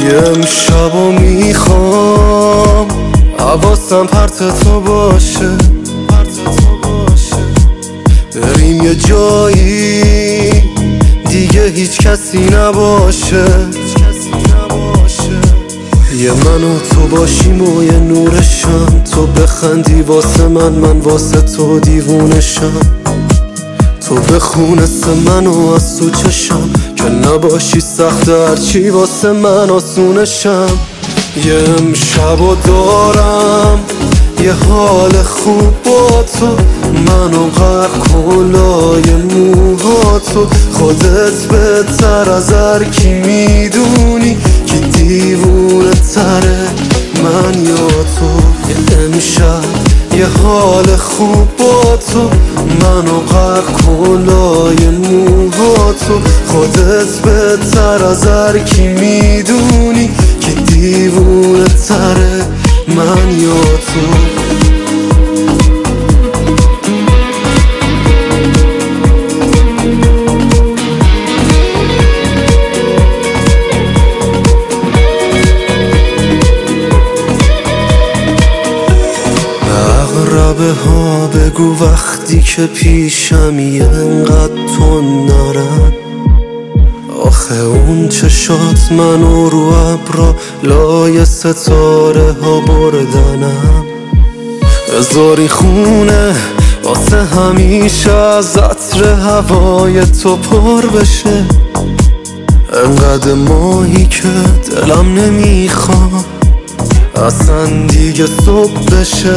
یه امشبو میخوام حواسم پرت تو باشه، بریم یه جایی دیگه هیچ کسی نباشه، یه من و تو باشیم و یه نورشم، تو بخندی واسه من واسه تو دیوونشم، تو بخونست من و از تو چشم که نباشی سخت هرچی واسه من آسونشم. یه امشبو دارم یه حال خوب با تو، منو غرق کن لای موهاتو، خودت بهتر از هر کی میدونی کی دیوونه تره من یا تو. یه امشب یه حال خوب با تو، منو غرق کن لای موهاتو، خودت بهتر از هر کی میدونی کی دیوونه تره من یا تو. اقربه ها بگو وقتی که پیشمی انقدر تون نرن، آخه اون چشات منو رو ابرا لای ستاره ها بردنم، بذاری خونه واسه همیشه از عطر هوای تو پر بشه، انقدر ماهی که دلم نمیخواد اصلا دیگه صبح بشه.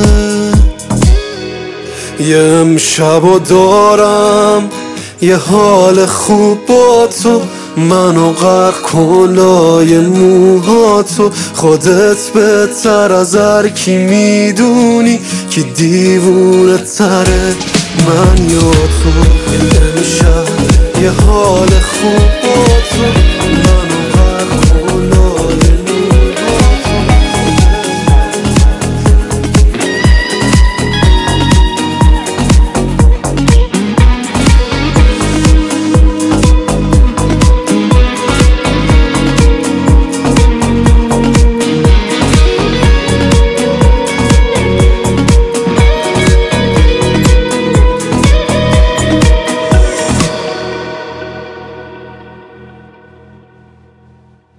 یه امشبو دارم یه حال خوب با تو، منو غرق کن لای موهاتو، خودت بهتر از هر کی میدونی کی دیوونه تره من یا تو. یه امشب یه حال خوب